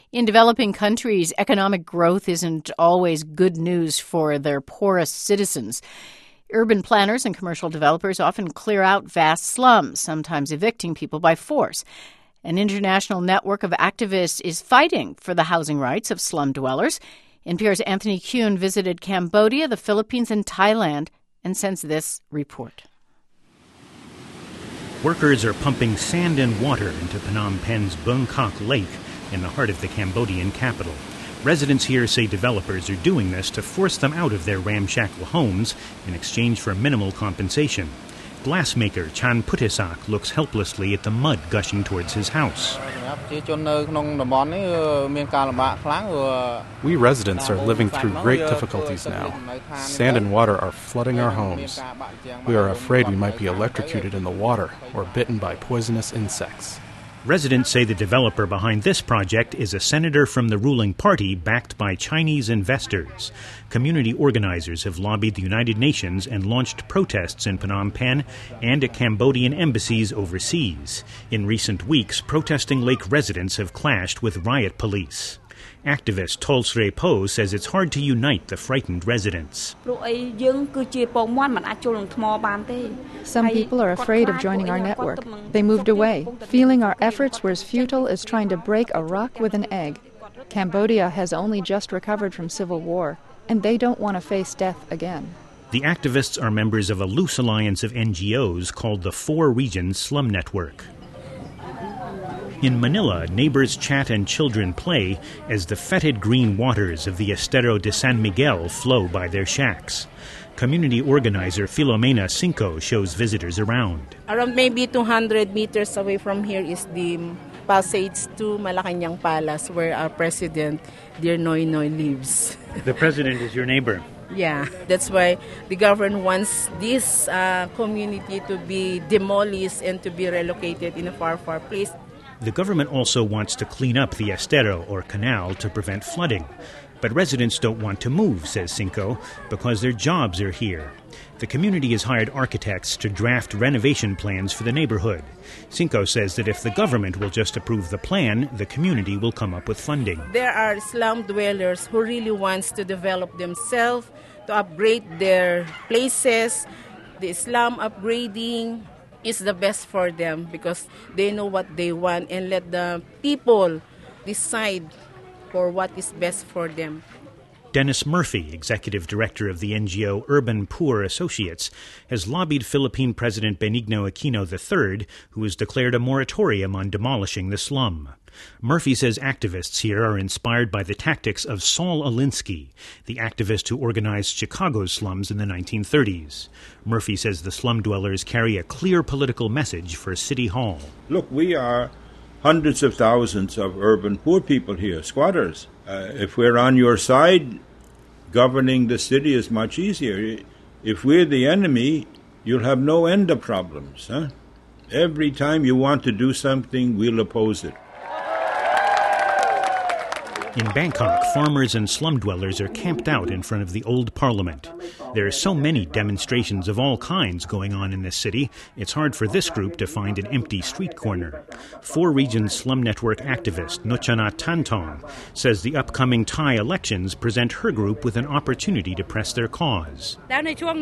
In developing countries, economic growth isn't always good news for their poorest citizens. Urban planners and commercial developers often clear out vast slums, sometimes evicting people by force. An international network of activists is fighting for the housing rights of slum dwellers. NPR's Anthony Kuhn visited Cambodia, the Philippines, and Thailand and sends this report. Workers are pumping sand and water into Phnom Penh's Bung Kok Lake in the heart of the Cambodian capital. Residents here say developers are doing this to force them out of their ramshackle homes in exchange for minimal compensation. Glassmaker Chan Putisak looks helplessly at the mud gushing towards his house. We residents are living through great difficulties now. Sand and water are flooding our homes. We are afraid we might be electrocuted in the water or bitten by poisonous insects. Residents say the developer behind this project is a senator from the ruling party backed by Chinese investors. Community organizers have lobbied the United Nations and launched protests in Phnom Penh and at Cambodian embassies overseas. In recent weeks, protesting lake residents have clashed with riot police. Activist Tolsre Po says it's hard to unite the frightened residents. Some people are afraid of joining our network. They moved away, feeling our efforts were as futile as trying to break a rock with an egg. Cambodia has only just recovered from civil war, and they don't want to face death again. The activists are members of a loose alliance of NGOs called the Four Regions Slum Network. In Manila, neighbors chat and children play as the fetid green waters of the Estero de San Miguel flow by their shacks. Community organizer Filomena Cinco shows visitors around. Around maybe 200 meters away from here is the passage to Malacanang Palace, where our president, dear Noy Noy, lives. The president is your neighbor? Yeah, that's why the government wants this community to be demolished and to be relocated in a far, far place. The government also wants to clean up the estero, or canal, to prevent flooding. But residents don't want to move, says Cinco, because their jobs are here. The community has hired architects to draft renovation plans for the neighborhood. Cinco says that if the government will just approve the plan, the community will come up with funding. There are slum dwellers who really wants to develop themselves, to upgrade their places. The slum upgrading is the best for them because they know what they want, and let the people decide for what is best for them. Dennis Murphy, executive director of the NGO Urban Poor Associates, has lobbied Philippine President Benigno Aquino III, who has declared a moratorium on demolishing the slum. Murphy says activists here are inspired by the tactics of Saul Alinsky, the activist who organized Chicago's slums in the 1930s. Murphy says the slum dwellers carry a clear political message for City Hall. Look, we are hundreds of thousands of urban poor people here, squatters. If we're on your side, governing the city is much easier. If we're the enemy, you'll have no end of problems. Huh? Every time you want to do something, we'll oppose it. In Bangkok, farmers and slum dwellers are camped out in front of the old parliament. There are so many demonstrations of all kinds going on in this city, it's hard for this group to find an empty street corner. Four Regions Slum Network activist Nuchana Tantong says the upcoming Thai elections present her group with an opportunity to press their cause. At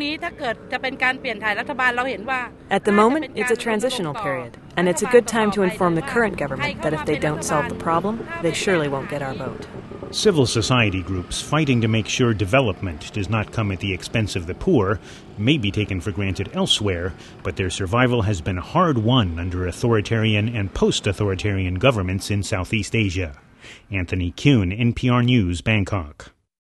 the moment, it's a transitional period, and it's a good time to inform the current government that if they don't solve the problem, they surely won't get our vote. Civil society groups fighting to make sure development does not come at the expense of the poor may be taken for granted elsewhere, but their survival has been hard won under authoritarian and post-authoritarian governments in Southeast Asia. Anthony Kuhn, NPR News, Bangkok.